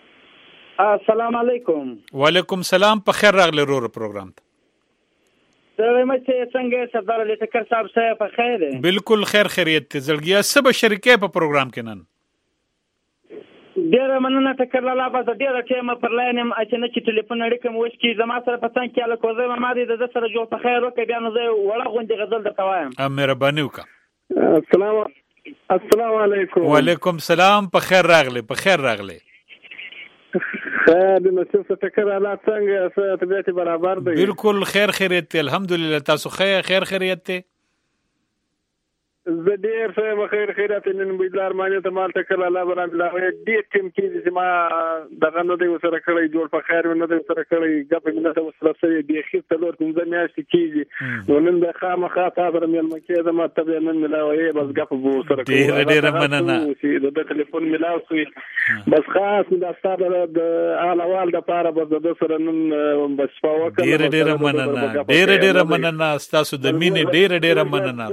S13: السلام علیکم
S5: وعلیکم سلام په خیر راغلی رورا پروګرام ته
S12: زه چې څنګه سردار علي ټکر صاحب سره په خیر دی
S5: بالکل خیر خیریت ته زړګیا سبا شریکې په پروګرام کې نن
S12: ډیره مننه ټکر لاله بس ډیره ټیم پر لاین هم اچنه چې ټلیفون اړیکم وښ کی زما سره پسند کېاله کوزه ما دې د سره جوړ په خیر وکړ بیا نو زه وړه غونډه غزل درته وایم
S5: مهرباني وکړه
S13: السلام علیکم
S5: وعلیکم السلام په خیر راغله
S13: خیر د مسیح ټکر الله څنګه طبيعت برابر دی
S5: بالکل خیر خیریت الحمدلله تاسو خیر خیریت ته
S13: زه ډیر ښه خیر خیرات نن بيدلار معنی ته مال ټکر الله برابر ډیر ټیم کې چې ما دغه نو دی سره کړی جوړ په خیر نو دی سره کړی غپ مینه ته سره سره دی خېت لور کوم ځمې اش کیږي نو نن د خامخا تاسو مې مکه د مطلب نن ملاوي بس غپ بو سره
S5: ډیر مننه
S13: چې د ټلیفون ملاو شي بس خاص د استاد د اعلیوال د پاره بس د سره نن بس پاوکه
S5: ډیر مننه تاسو د مینې ډیر مننه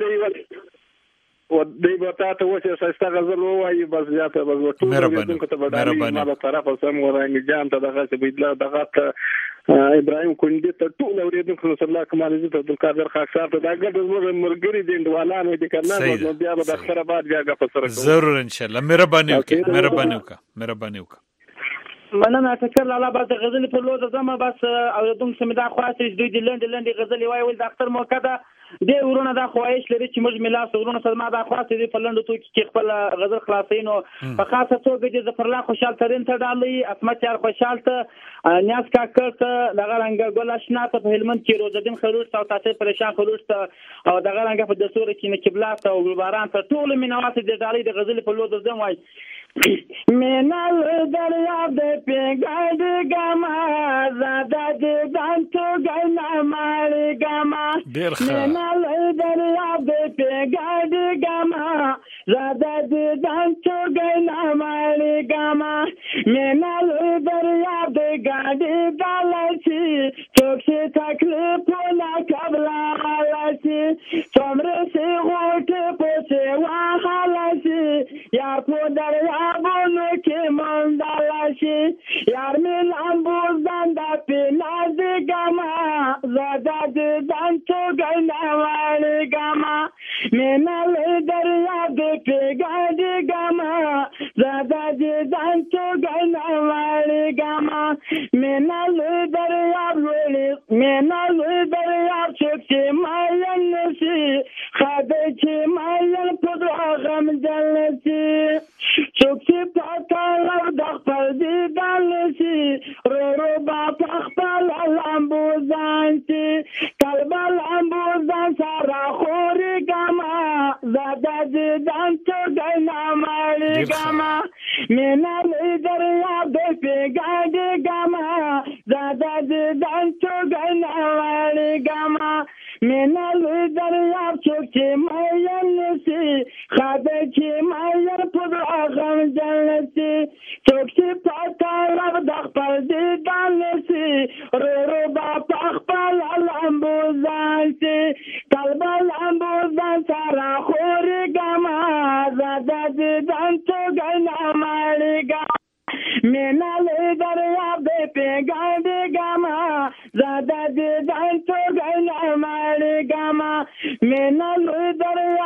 S13: و دې وتا ته وڅ سستا غزل وایي بس زیاته بس ټول دې ته بدالي ما له طرفه سم ورانګ جام ته دغه څه بيدلا دغه ابراهيم کندي ته ټول اوریدونکو صلی الله کمال عزت عبد القادر خاکسار ته دا ګډ مرګري دي ډوالان دي کنه نو بیا به د اخره بعد بیا غف سره
S5: ضرور ان شاء الله مهرباني وکړه
S12: مننه ټکر لاله بعد غزل په لوزه زما بس اوریدونکو سمدا خاصه دوی د لند غزل وایي ول د اختر موقع ده دی ورونه دا خواهش لري چې موږ ملا سورونه سلمہ دا خاصه دی په لندو کې خپل غزل خلاصینو په خاصه توګه د ظفر الله خوشحال ترين ته ډالي اسمت یار خوشحال ته نیاز کاکړ ته دغه رنګ ګل آشنا ته په هلمند کې روزدین خلوص او تاسو پریشان خلوص ته او دغه رنګ په دستور کې نکبلات او ګلباران ته ټول مینوات د ډالي د غزل په لوزه زم وای مینال دریاب د پیګاډ ګما زاده د دانتو ګنا ماړ ګما مینال دریاب د پیګاډ ګما زاده د دانتو ګنا ماړ ګما مینال دریاب د ګاډي دالچی چوکسي تکلیف نه قبلا لاسي څومره سي غوټه پوسه واخلاسي یا په دریا بونو کې مندلاشي یار مې لامبوز دنده په ناز ګما زاده د دانتو ګنا وړ ګما مینال دریا د پیګاډ ګما زاده د دانتو ګنا وړ ګما مینال دریا چې ماین نشي خاده چې ماین په غم جلسي چوکسي پاکا لو د خپل دی دالسي رو با خپل لامبوزان چې کلب لامبوزان سره خوري ګما زاده د دانتو ګنا ماړي ګما مینا دریا د پیګاډ ګما زاده د دانتو ګنا ماړي ګما مینا دریا چې ماین نشي خاده چې ماین په غم جلسي چوکسي پاکا لو د خپل دی دالسي رو با خپل لامبوزان چې کلب لامبوزان سره خوري ګما زاده د دانتو ګنا ماړي ګما مینال دریا د پیګاډ ګما زاده د دانتو ګنا ماړي ګما مینال دریا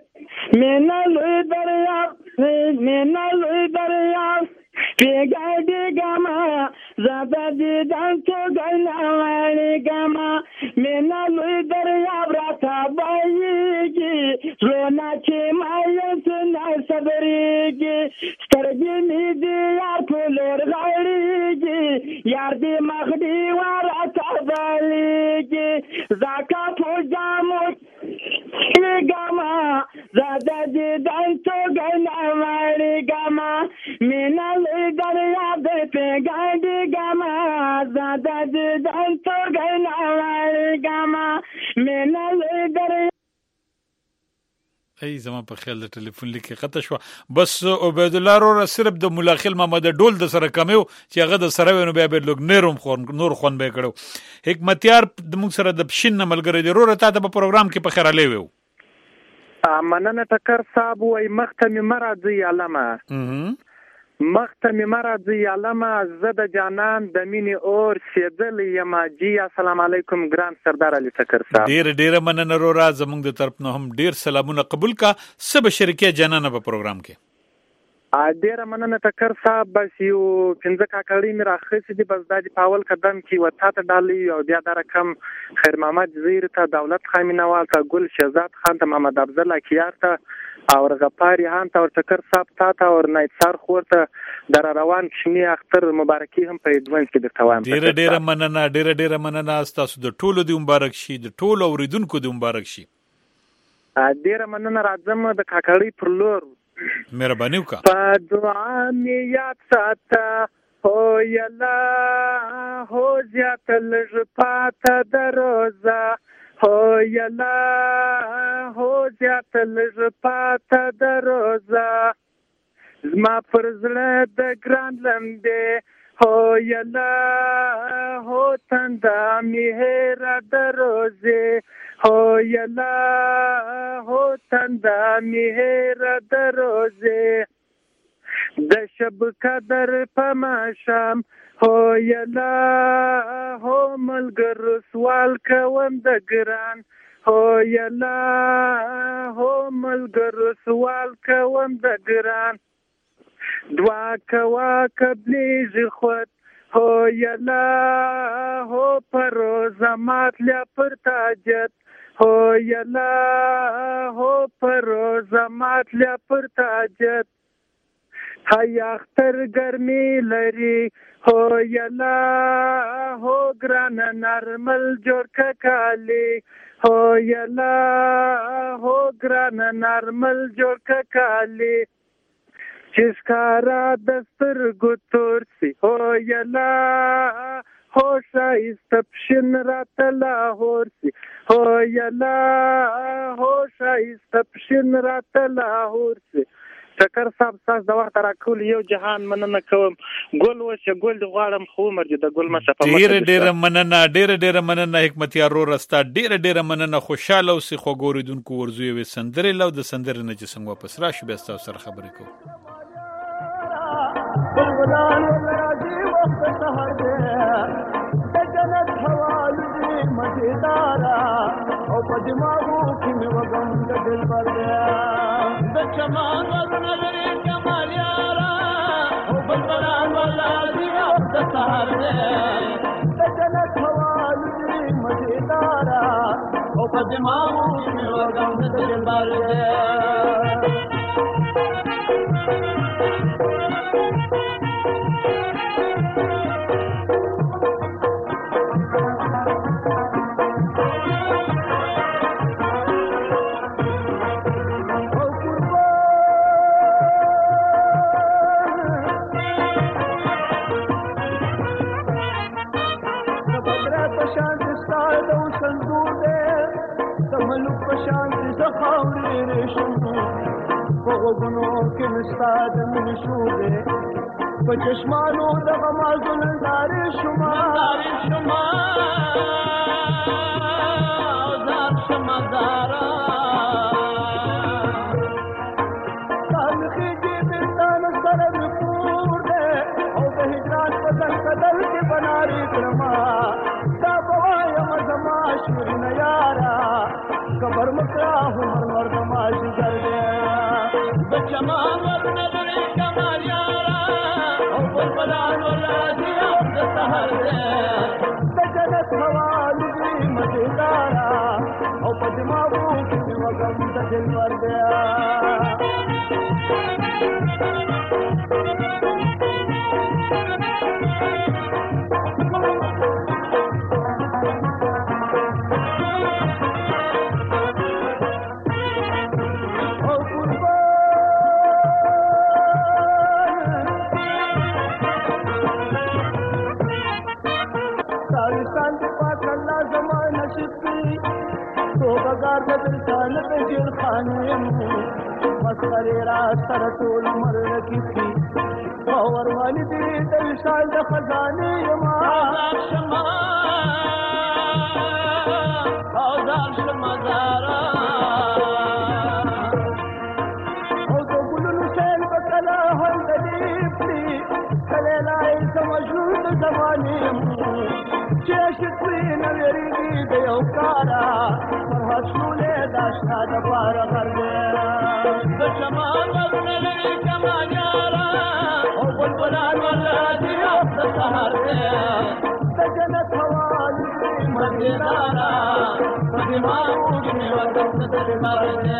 S12: پیګاډ ګما زاده د دانتو ګنا ماړي ګما مینال دریا راته بایږي زونه چې مایس نه صبرېږي سترګې مې دې یار په لور غړېږي یار دې مخ دې ورته بلېږي زکا په جامو ګما زاده د دانتو ګنا ماړي ګما مینال دریا د پیګاډ ګما زاده د دانتو ګنا ماړي ګما مینال دریا
S5: ای زما په خیال د ټلیفون لیکي قطه شو بس عبید الله رو صرف د ملاخل محمد ډول د سره کمیو چې هغه د سره ونه بیا به لوګ نور خون به کړو حکمتیار د موږ سره د پښین ملګری دی رو ته په پروګرام کې په خیراله وو
S14: مننه ټکر صاحب وای مختمه مرادي علامه
S10: مخته می مرضی علامه زد جانان د مینې اور سیدل یما جی السلام علیکم ګران سردار علي ټکر صاحب
S5: ډیر مننه را زمونږ د طرف نه هم ډیر سلامونه قبول کا سب شرکیه جانانه په پروګرام کې
S10: ډیر مننه ټکر صاحب بس یو پنځه کاکړی می راخص دي بس د پاول قدم کې وتا ته ډالي او بیا د رقم خیر محمد زیر ته دولت خامینوال ته ګل شهزاد خان ته محمد افضل کیار ته اور غفاری هان ته اور ټکر صاحب ته اور نایثار خورته در روان کشمي اختر مبارکي هم په ادوانس کې د توام
S5: ډیر مننه تاسو د ټولو دی مبارک شي د ټولو اوریدونکو دی مبارک شي
S10: ډیر مننه راځم د کاکړی پر لور
S5: مهرباني وکړه
S10: په دعا می یاد ساته هو یلا هو زیات لږ پاته د روزه هو یلا هو زیات لږ پاته د روزه زما پر زړه د ګران لمبې هو یلا هو تنده می هېره د روزې هو یلا هو تنده می هېره د روزې د شب قدر په ماښام هو یلا هو ملګرو سوال کوم د ګران هو یلا هو ملګرو سوال کوم د ګران دعا کوا قبلیږي خود هو یلا هو پر روزه ماتله پر تاجت هو یلا هو پر روزه ماتله پر تاجت هاي اختر ګرمي لري هو یلا هو ګران نرمل جوړ کالی هو یلا هو ګران نرمل جوړ کالی چسکارا دستر ګتور سي هو یلا هو شایست پشن رات لاهور سي هو یلا هو شایست پشن رات لاهور سي ټکر صاحب تاسو د وخت راکول یو جهان مننه کوم ګل وشه ګل د غواړم خو مرجه د ګل مشه په
S5: ډیر مننه حکمتیار رو رستا ډیر مننه خوشاله اوسې خو ګوریدونکو ورزوي وي سندرې لو د سندرې نه چې څنګه واپس راشي بیا تاسو سره خبرې کوو
S4: بلغلان راځي وخت سحر دې د جنت حوالې دې مزیدارا او په دماغو کې مې وګم د دلبر دې د چمان ورنه لري کمال یارا او بلغلان راځي وخت سحر دې د جنت حوالې دې مزیدارا او په دماغو کې مې وګم د دلبر دې استاد من شوبه په چشمانو د غمازو نندارې شما او زار شما زارا تاریخي کې بستان سره نپور ده او د هجران په دل کې بناري کرما دا بوایم زما شورین یارا کبر مکرا عمر ور دماش ګرځه د چمان ورنه لري کمال یارا او بلبلان ولادي او د سحر د جنت حوالې مزیدارا او په دماغو کې وګم د دلبر مسخرې را سره ټول عمر لکې باور باندې دې د وشال د خزانې یما آزاد شما زارا او د ګلونو شیل په کلا هل دې زمانې چې شکوي نه ویریږي د یو کاره پر حسولې د اشنا د پاره غر دی د شمال غرونه لري کمان یاره او بلبلان ولادي او د سهار دی د جنت هوا لري مدیناره په دماغ کې وطن د لمر دی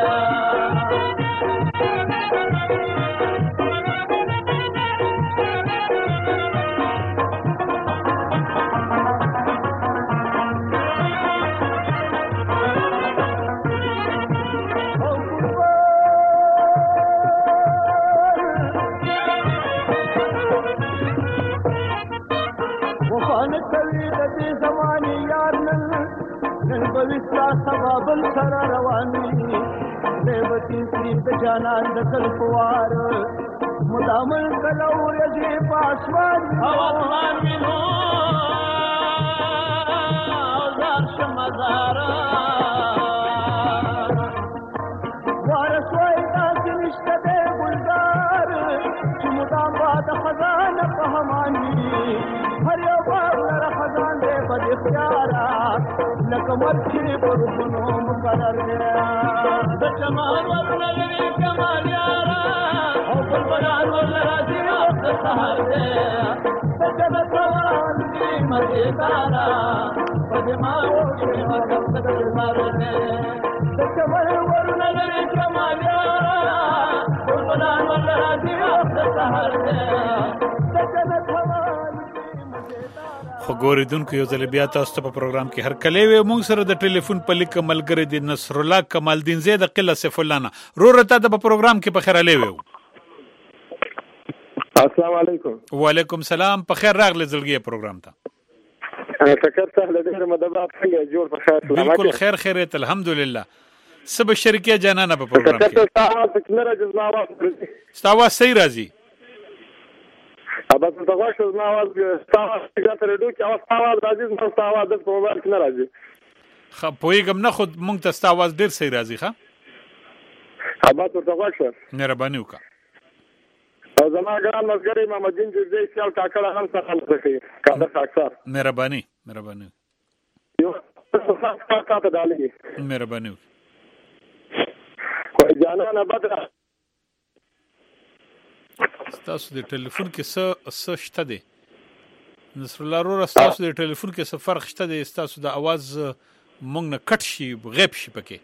S4: سبا بل سره رواني دیوتی سری د جانان د کلپوار مدامل کلو رجی پاسوان او اسمان وینو زار شمزارا وارسوی تاس نشته د گلزار چې مدام باد خزان په همانی هر یو بار لره خزان دې په اختیارا لکه مرچی برخونو مقرر دیا د چمان ورنه لري کمال یارا او بلبلان ورنه راځي او د سهار دیا د جنت روان دي مزیدارا په دماغو کې وطن د لمر دی د چمان ورنه لري کمال یارا بلبلان ورنه راځي او د سهار دیا د جنت
S5: خو ګوریدونکو یو ځل بیا تاسو ته په پروګرام کې هر کله وي موږ سره د ټلیفون په لیک ملګری د نصر الله کمال الدین زید قله سیف الله نه رورته د پروګرام کې په خیر علي وي
S13: السلام علیکم
S5: وعلیکم السلام په خیر راغلی زلګي پروګرام ته
S13: تکر سهل ډیر مدبات څنګه جوړ په خیر سلامت
S5: بالکل خیر خیرت الحمدلله سب شرکیه جانانه په پروګرام کې ستاوا صحیح راځي
S13: بس ته غواړم زما आवाज ستاسو ته ریډیو کې आवाज راځي نو ستاسو आवाज د موبایل کې نه راځي
S5: خو پویګم نه خود مونږ ته ستاسو आवाज ډیر صحیح راځي ښا
S13: ابا ته غواړم
S5: مهرباني وکړه
S13: او زما ګران ملګری محمد دین جوړ سیال کاکړه هم سره لږه کاده اکثر
S5: مهرباني
S13: یو څه ته دالې
S5: مهرباني
S13: خو جانانه بدر
S5: ستاسو د ټلیفون کې څه شته دی نصر الله رور ستاسو د ټلیفون کې څه فرق شته دی ستاسو د आवाज مونږ نه کټ شي غیب شي پکې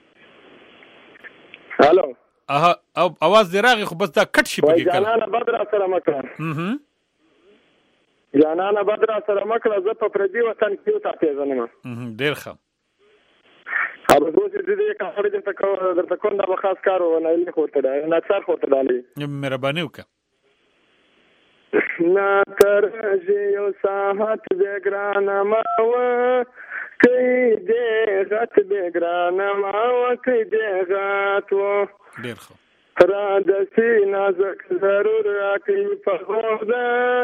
S13: هالو
S5: او आवाज دی راغی خو بس دا کټ شي پکې کله
S13: جانانه بدر سره مکه جانانه بدر سره مکه زه په پردي وطن کې تا پیژنم
S5: ډیر ښه
S13: او زه دې کاوړې درته کوم دا خاص کار و نه لې خورته دا نه څار خورته دالې
S5: مهرباني وکړه
S13: نا ترجی یو ساحت بگران ماوه کئی دیغت بگران ماوه کئی دیغت و
S5: دیر خو
S13: رادسی نازک ضرور راکی پخورده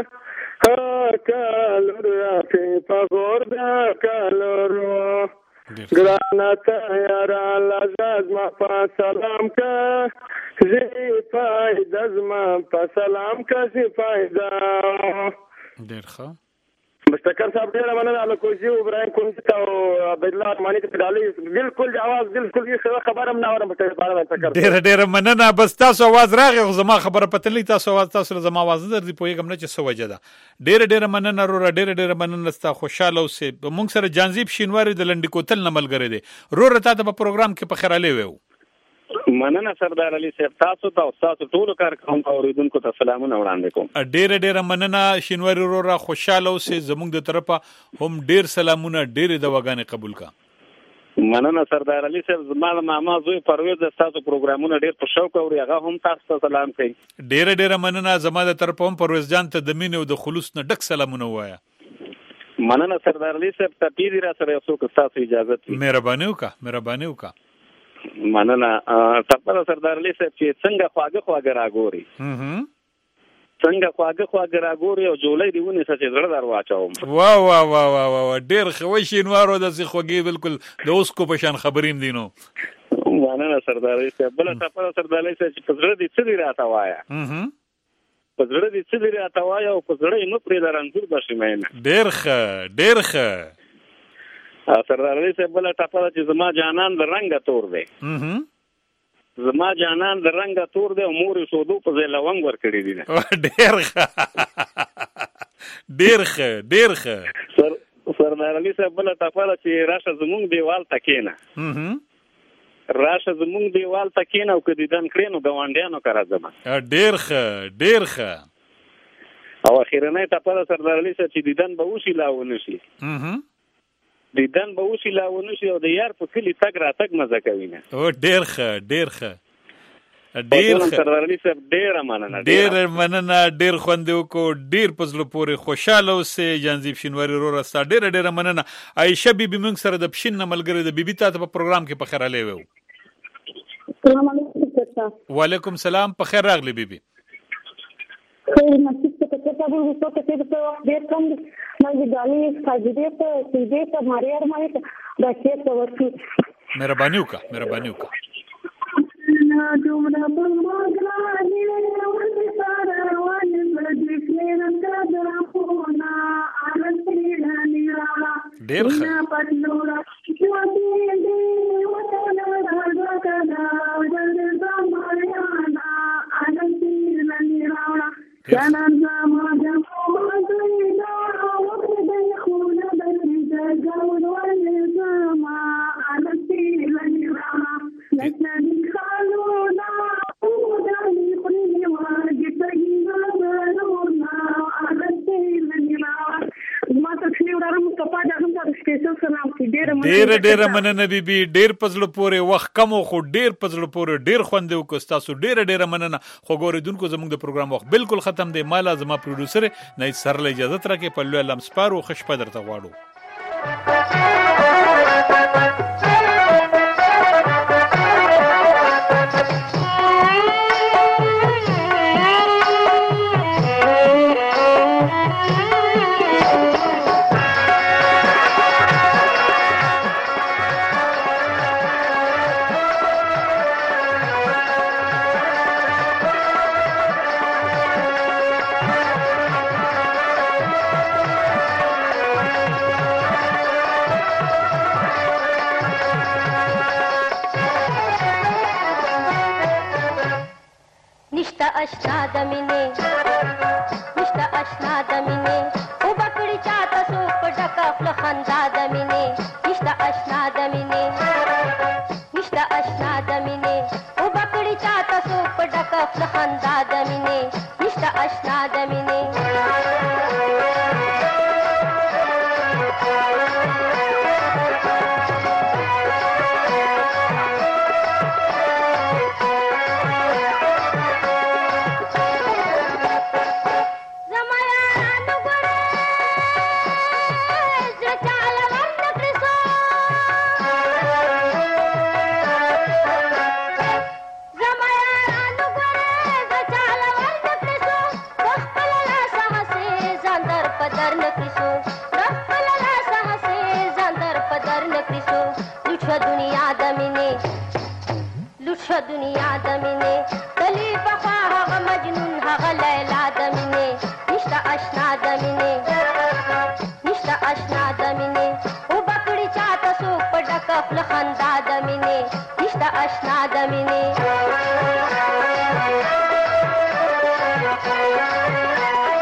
S13: کالور راکی پخورده کالورو گرانتا یارا لازاز ما پا سلام که زی فایده زما په سلام کسي فایده
S5: ډیر ښه
S13: مستقر صاحب ډیر مننه له کوزي ابراهيم كنت او عبد الله ماني ته دالي بالکل आवाज بالکل یې خبره هم نه اورم په باره مستقر
S5: ډیر مننه بس تاسو आवाज راغی زما خبره پته لې تاسو زما आवाज درځي پويګم نه چې سو وجه ده ډیر مننه رور ډیر مننه ستا خوشاله اوسې موږ سره جانزيب شینواری د لنډی کوتل نه ملګری دی رور ته په پروګرام کې په خیر علي وو
S12: مننه سردار علي صاحب تاسو ته او تاسو ټول کارکون اوریدونکو ته سلامونه وړاندې کوم
S5: ډیر مننه شینواری رورا خوشاله اوسې زموږ د طرفه هم ډیر سلامونه ډیر دواګانې قبول کا
S12: مننه سردار علي صاحب زما ماما زوی پرويز تاسو پروګرامونه ډیر په شوق اوري هغه هم تاسو ته سلام کوي
S5: ډیر مننه زما د طرفه هم پرويز جان ته د مینې او د خلوص نه ډک سلامونه وایا
S12: مننه سردار علي صاحب ته پیری را سره یو څوک تاسو اجازه ته
S5: مهرباني وکړه
S12: مننه تاسو سردار علي صاحب چې څنګه خواږه راګوري څنګه خواږه راګوري او جولای دیونه چې زړه دار واچوم
S5: وا ډیر خوښ شینوارو د خوږی بالکل د اوس کو په شان خبریم دینو
S12: مننه سردار علي صاحب بل تاسو سردار علي صاحب چې زړه دې څه دی راته وایا
S13: په زړه دې څه لري اتوای او په زړه یې مو پرې درنځور بشي مینه.
S5: ډېر ښه
S13: سردار علي صاحب بل ټاپه چې زما جانان د رنګه تور دی. زما جانان د رنګه تور دی او مور یې سودو په ځای لونګ ورکړي دي. ډېر ښه سردار علي صاحب بل ټاپه چې راشه زمونږ دیوال ته کېنه. راشه زمونږ دیوال ته کېنه او که دیدن کړې نو ګاونډیانو که راځم.
S5: ډېر ښه
S13: او اخرنۍ ټاپه د سردار علي صاحب چې دیدن به وشي لا ونه شي. دیدن به وشي لا ونه شي او د یار په کلي تګ راتګ مزه کوي نه.
S5: ډېر ښه
S13: سردار علي صاحب ډېره مننه.
S5: ډېر خوند وکړو. ډېر په زړه پورې خوشحاله اوسې جانزیب شینواري وروره ستا ډېره مننه. عایشه بیبي موږ سره د پښین نه ملګرې د بیبي تا ته په پروګرام کې په خیر راغلی وو.
S14: السلام علیکم.
S5: وعلیکم سلام. په خیر راغلی بیبي.
S14: خیر نصیب ته کته به وسو ته ډېر کم مې ګالي ساجدې ته سیدې ته ماریا مې دا چې ته ورته
S5: مهرباني وکړه
S14: نا دومره په ماګرانې ورته سره وانه دې کېرم کا درپونا انتي لني را
S5: ډېر ښه
S14: پټنورا چې دې وته راځه کدا ورته زمایانا انتي لني را جانان زما جمع دوی دا وخت د خونه د ځاګول ولې زما انتي لني را لکه خالو نا او د پرې واګي تګینا ورنا انتي لني را ما ته څو ډارم کپا دغه د سپیشل سلام کې
S5: ډېر مننه بیبي. ډېر پزړه پورې وخت کم خو ډېر پزړه پورې ډېر خوند وکړ. تاسو ډېر مننه. خو ګوریدونکو زموږ د پروګرام وخت بالکل ختم دی. مالا زما پروډوسر نه سره اجازه ترکه په لوی لم سپارو خوش پدر ته غواړو.
S15: اشنا دمینه او بکړی چاته سو پټکا خپل خندا دمینه نشتا اشنا دمینه او بکړی چاته سو پټکا خپل خندا دمینه نشتا اشنا دمینه दुनिया दमिने तली बखा हगा मजनून हगा लैला दमिने निष्ठा अशना दमिने ओ बकड़ी चाता सो पडक अपल खंदा दमिने निष्ठा अशना दमिने